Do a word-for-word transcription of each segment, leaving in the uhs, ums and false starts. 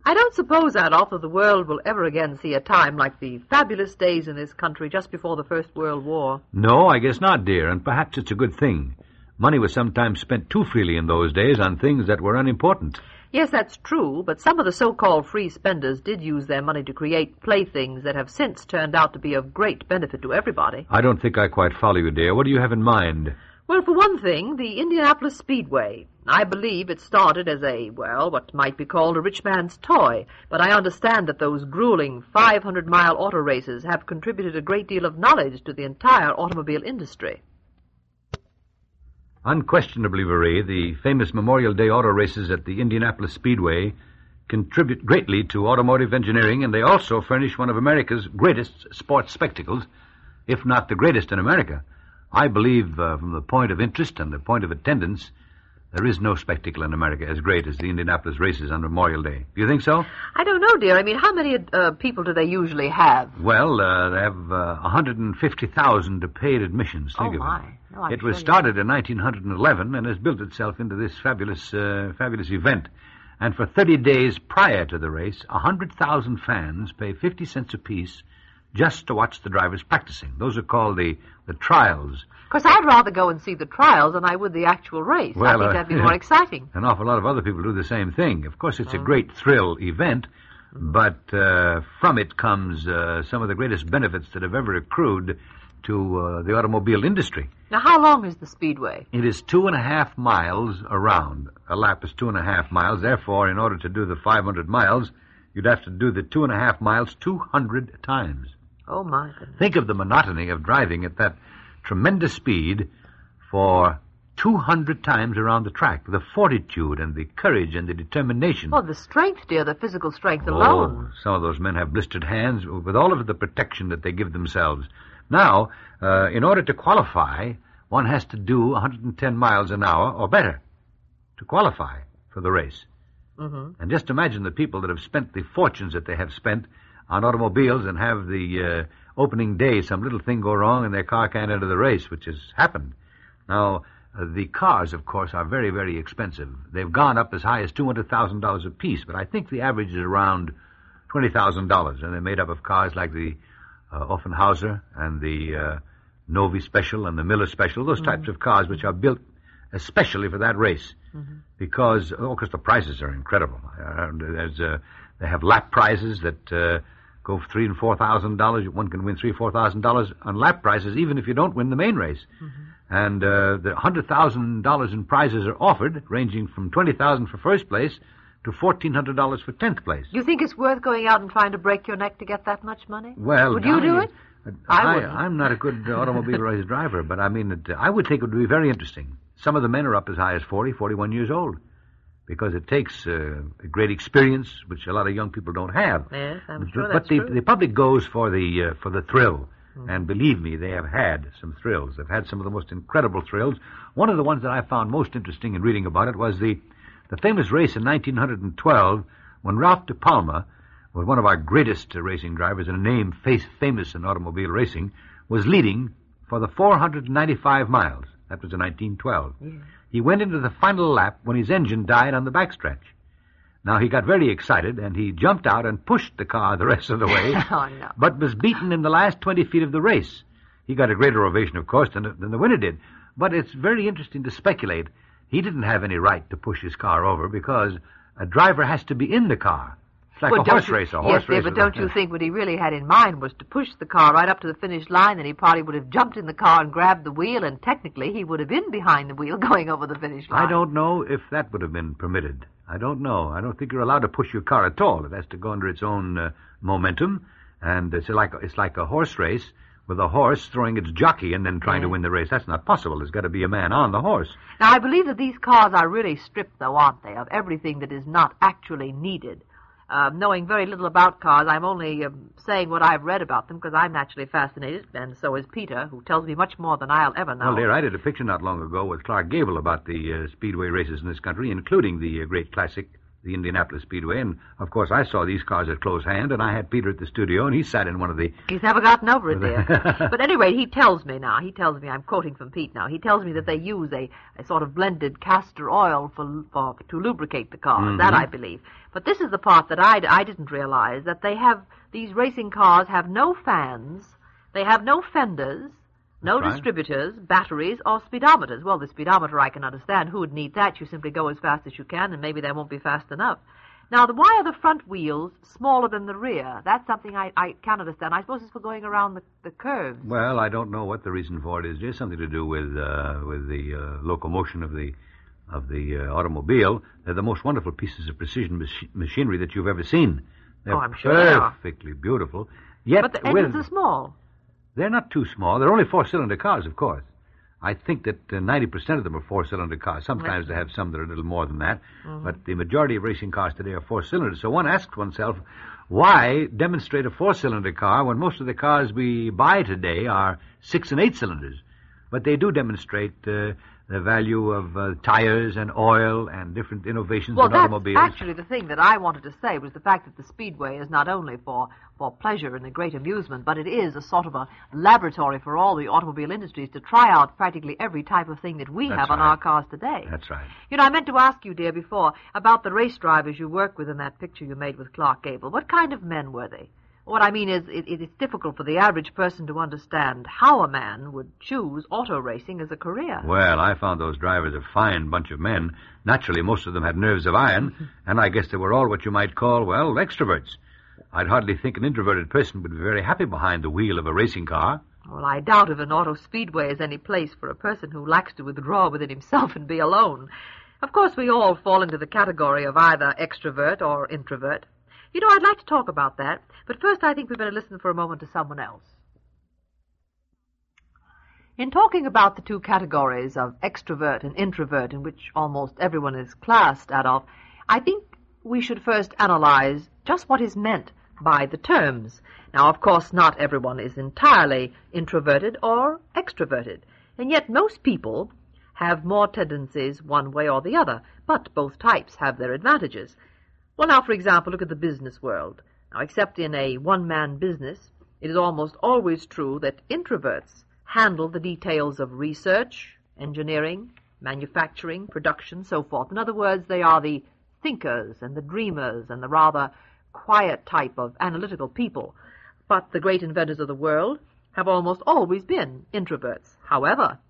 I don't suppose, Adolf, that the world will ever again see a time like the fabulous days in this country just before the First World War. No, I guess not, dear, and perhaps it's a good thing. Money was sometimes spent too freely in those days on things that were unimportant. Yes, that's true, but some of the so-called free spenders did use their money to create playthings that have since turned out to be of great benefit to everybody. I don't think I quite follow you, dear. What do you have in mind? Well, for one thing, the Indianapolis Speedway. I believe it started as a, well, what might be called a rich man's toy, but I understand that those grueling five hundred mile auto races have contributed a great deal of knowledge to the entire automobile industry. Unquestionably, Marie, the famous Memorial Day auto races at the Indianapolis Speedway contribute greatly to automotive engineering, and they also furnish one of America's greatest sports spectacles, if not the greatest in America. I believe, uh, from the point of interest and the point of attendance, there is no spectacle in America as great as the Indianapolis races on Memorial Day. Do you think so? I don't know, dear. I mean, how many uh, people do they usually have? Well, uh, they have uh, one hundred fifty thousand paid admissions. Think oh, of my. it. No, I'm it was sure started in nineteen eleven and has built itself into this fabulous, uh, fabulous event. And for thirty days prior to the race, one hundred thousand fans pay fifty cents apiece just to watch the drivers practicing. Those are called the, the trials. Of course, I'd rather go and see the trials than I would the actual race. Well, I think uh, that'd be more exciting. An awful lot of other people do the same thing. Of course, it's Mm. a great thrill event, but uh, from it comes uh, some of the greatest benefits that have ever accrued to uh, the automobile industry. Now, how long is the Speedway? It is two and a half miles around. A lap is two and a half miles. Therefore, in order to do the five hundred miles, you'd have to do the two and a half miles two hundred times. Oh, my goodness. Think of the monotony of driving at that tremendous speed for two hundred times around the track. The fortitude and the courage and the determination. Oh, the strength, dear, the physical strength alone. Oh, some of those men have blistered hands with all of the protection that they give themselves. Now, uh, in order to qualify, one has to do one hundred ten miles an hour or better to qualify for the race. Mm-hmm. And just imagine the people that have spent the fortunes that they have spent on automobiles and have the uh, opening day some little thing go wrong and their car can't enter the race, which has happened. Now, uh, the cars, of course, are very, very expensive. They've gone up as high as two hundred thousand dollars a piece, but I think the average is around twenty thousand dollars, and they're made up of cars like the uh, Offenhauser and the uh, Novi Special and the Miller Special, those mm-hmm. types of cars which are built especially for that race, mm-hmm. because, oh, because the prices are incredible. Uh, there's, uh, they have lap prizes that uh, go for three and four thousand dollars. One can win three or four thousand dollars on lap prizes, even if you don't win the main race. Mm-hmm. And uh, the hundred thousand dollars in prizes are offered, ranging from twenty thousand for first place to fourteen hundred dollars for tenth place. You think it's worth going out and trying to break your neck to get that much money? Well, would you I, do it? I, I wouldn't. I'm not a good automobile race driver, but I mean, it, I would think it would be very interesting. Some of the men are up as high as forty, forty-one years old, because it takes uh, a great experience, which a lot of young people don't have. Yes, I'm sure but that's the, true. the public goes for the uh, for the thrill, mm. and believe me, they have had some thrills. They've had some of the most incredible thrills. One of the ones that I found most interesting in reading about it was the the famous race in nineteen twelve when Ralph De Palma, was one of our greatest uh, racing drivers and a name face, famous in automobile racing, was leading for the four hundred ninety-five miles. That was in nineteen twelve. Yeah. He went into the final lap when his engine died on the backstretch. Now, he got very excited, and he jumped out and pushed the car the rest of the way, oh, no. but was beaten in the last twenty feet of the race. He got a greater ovation, of course, than, than the winner did. But it's very interesting to speculate. He didn't have any right to push his car over because a driver has to be in the car. It's like well, a horse you, race. A horse yes, race. Dear, but don't you think what he really had in mind was to push the car right up to the finish line, then he probably would have jumped in the car and grabbed the wheel, and technically he would have been behind the wheel going over the finish line. I don't know if that would have been permitted. I don't know. I don't think you're allowed to push your car at all. It has to go under its own uh, momentum, and it's like it's like a horse race with a horse throwing its jockey and then trying yeah. to win the race. That's not possible. There's got to be a man on the horse. Now, I believe that these cars are really stripped, though, aren't they, of everything that is not actually needed. Uh, knowing very little about cars, I'm only um, saying what I've read about them because I'm naturally fascinated, and so is Peter, who tells me much more than I'll ever know. Well, dear, I did a picture not long ago with Clark Gable about the uh, speedway races in this country, including the uh, great classic the Indianapolis Speedway. And, of course, I saw these cars at close hand, and I had Peter at the studio, and he sat in one of the... He's never gotten over it, dear. But anyway, he tells me now, he tells me, I'm quoting from Pete now, he tells me that they use a, a sort of blended castor oil for, for to lubricate the cars. Mm-hmm. That I believe. But this is the part that I, I didn't realize, that they have, these racing cars have no fans, they have no fenders, no That's right. distributors, batteries, or speedometers. Well, the speedometer I can understand. Who would need that? You simply go as fast as you can, and maybe they won't be fast enough. Now, the, why are the front wheels smaller than the rear? That's something I, I can't understand. I suppose it's for going around the, the curves. Well, I don't know what the reason for it is. There's something to do with uh, with the uh, locomotion of the of the uh, automobile. They're the most wonderful pieces of precision mach- machinery that you've ever seen. They're oh, I'm sure they are. Perfectly beautiful. Yet but the engines with... are small. They're not too small. They're only four-cylinder cars, of course. I think that uh, ninety percent of them are four-cylinder cars. Sometimes they have some that are a little more than that. Mm-hmm. But the majority of racing cars today are four-cylinders. So one asks oneself, why demonstrate a four-cylinder car when most of the cars we buy today are six- and eight-cylinders? But they do demonstrate uh, the value of uh, tires and oil and different innovations well, in automobiles. Well, that's actually the thing that I wanted to say was the fact that the Speedway is not only for, for pleasure and a great amusement, but it is a sort of a laboratory for all the automobile industries to try out practically every type of thing that we That's have on right. our cars today. That's right. You know, I meant to ask you, dear, before, about the race drivers you work with in that picture you made with Clark Gable. What kind of men were they? What I mean is, it, it is difficult for the average person to understand how a man would choose auto racing as a career. Well, I found those drivers a fine bunch of men. Naturally, most of them had nerves of iron, and I guess they were all what you might call, well, extroverts. I'd hardly think an introverted person would be very happy behind the wheel of a racing car. Well, I doubt if an auto speedway is any place for a person who lacks to withdraw within himself and be alone. Of course, we all fall into the category of either extrovert or introvert. You know, I'd like to talk about that, but first I think we better listen for a moment to someone else. In talking about the two categories of extrovert and introvert, in which almost everyone is classed out of, I think we should first analyze just what is meant by the terms. Now, of course, not everyone is entirely introverted or extroverted, and yet most people have more tendencies one way or the other, but both types have their advantages. Well, now, for example, look at the business world. Now, except in a one-man business, it is almost always true that introverts handle the details of research, engineering, manufacturing, production, so forth. In other words, they are the thinkers and the dreamers and the rather quiet type of analytical people. But the great inventors of the world have almost always been introverts. However,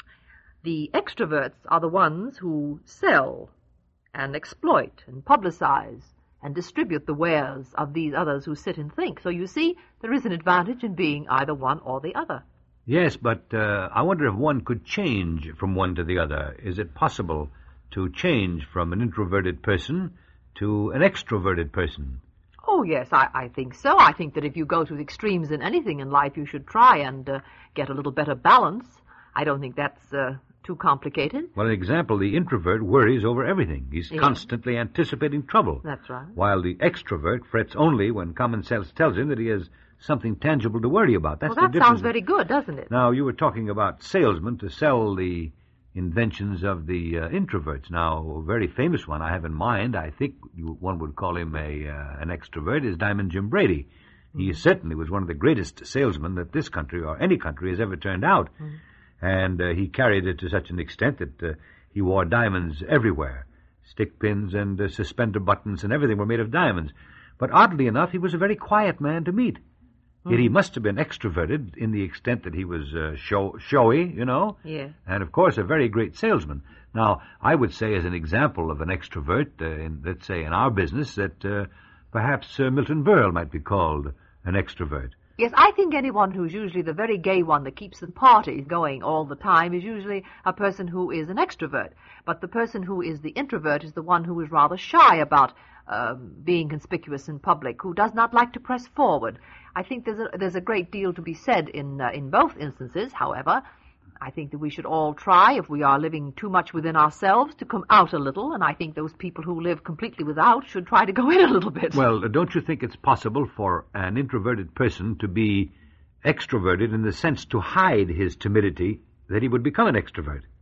the extroverts are the ones who sell and exploit and publicize and distribute the wares of these others who sit and think. So you see, there is an advantage in being either one or the other. Yes, but uh, I wonder if one could change from one to the other. Is it possible to change from an introverted person to an extroverted person? Oh, yes, I, I think so. I think that if you go to the extremes in anything in life, you should try and uh, get a little better balance. I don't think that's uh, too complicated. Well, an example, the introvert worries over everything. He's Yeah. constantly anticipating trouble. That's right. While the extrovert frets only when common sense tells him that he has something tangible to worry about. That's Well, the that difference. sounds very good, doesn't it? Now, you were talking about salesmen to sell the inventions of the uh, introverts. Now, a very famous one I have in mind, I think you, one would call him a uh, an extrovert, is Diamond Jim Brady. He certainly was one of the greatest salesmen that this country or any country has ever turned out. Mm-hmm. And uh, he carried it to such an extent that uh, he wore diamonds everywhere. Stick pins and uh, suspender buttons and everything were made of diamonds. But oddly enough, he was a very quiet man to meet. Mm-hmm. Yet he must have been extroverted in the extent that he was uh, show, showy, you know. Yeah. And, of course, a very great salesman. Now, I would say as an example of an extrovert, uh, in, let's say in our business, that uh, perhaps uh, Milton Berle might be called an extrovert. Yes, I think anyone who's usually the very gay one that keeps the party going all the time is usually a person who is an extrovert. But the person who is the introvert is the one who is rather shy about um, being conspicuous in public, who does not like to press forward. I think there's a, there's a great deal to be said in uh, in both instances. However, I think that we should all try, if we are living too much within ourselves, to come out a little, and I think those people who live completely without should try to go in a little bit. Well, don't you think it's possible for an introverted person to be extroverted in the sense to hide his timidity, that he would become an extrovert?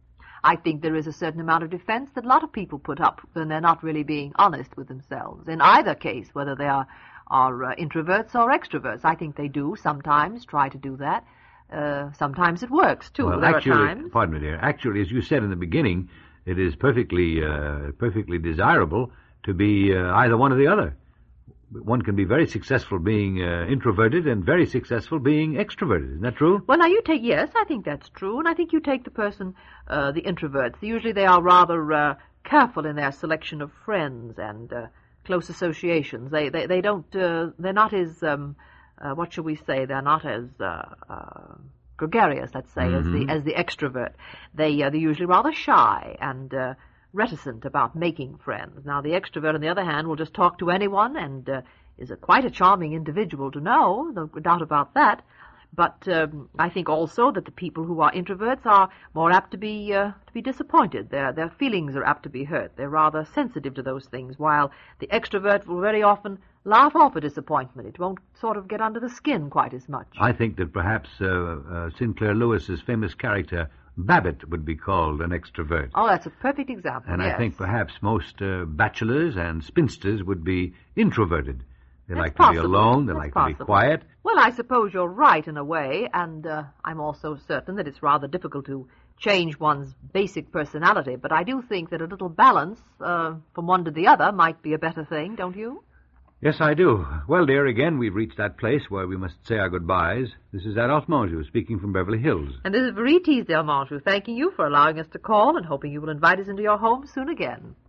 I think there is a certain amount of defense that a lot of people put up when they're not really being honest with themselves. In either case, whether they are, are uh, introverts or extroverts, I think they do sometimes try to do that. Uh, sometimes it works, too. Well, there actually, are times. pardon me, dear. Actually, as you said in the beginning, it is perfectly, uh, perfectly desirable to be uh, either one or the other. One can be very successful being uh, introverted and very successful being extroverted. Isn't that true? Well, now you take, yes, I think that's true. And I think you take the person, uh, the introverts. Usually they are rather uh, careful in their selection of friends and uh, close associations. They they, they don't, uh, they're not as, um, uh, what shall we say, they're not as uh, uh, gregarious, let's say, Mm-hmm. as the as the extrovert. They, uh, they're usually rather shy and uh, reticent about making friends. Now, the extrovert, on the other hand, will just talk to anyone and uh, is a, quite a charming individual to know, no doubt about that. But um, I think also that the people who are introverts are more apt to be uh, to be disappointed. Their their feelings are apt to be hurt. They're rather sensitive to those things, while the extrovert will very often laugh off a disappointment. It won't sort of get under the skin quite as much. I think that perhaps uh, uh, Sinclair Lewis's famous character Babbitt would be called an extrovert. Oh, that's a perfect example. And yes. I think perhaps most uh, bachelors and spinsters would be introverted. They That's like possible. to be alone. They That's like possible. to be quiet. Well, I suppose you're right in a way, and uh, I'm also certain that it's rather difficult to change one's basic personality. But I do think that a little balance uh, from one to the other might be a better thing, don't you? Yes, I do. Well, dear, again, we've reached that place where we must say our goodbyes. This is Adolphe Monjou speaking from Beverly Hills. And this is Marie Teasdale Monjou thanking you for allowing us to call and hoping you will invite us into your home soon again.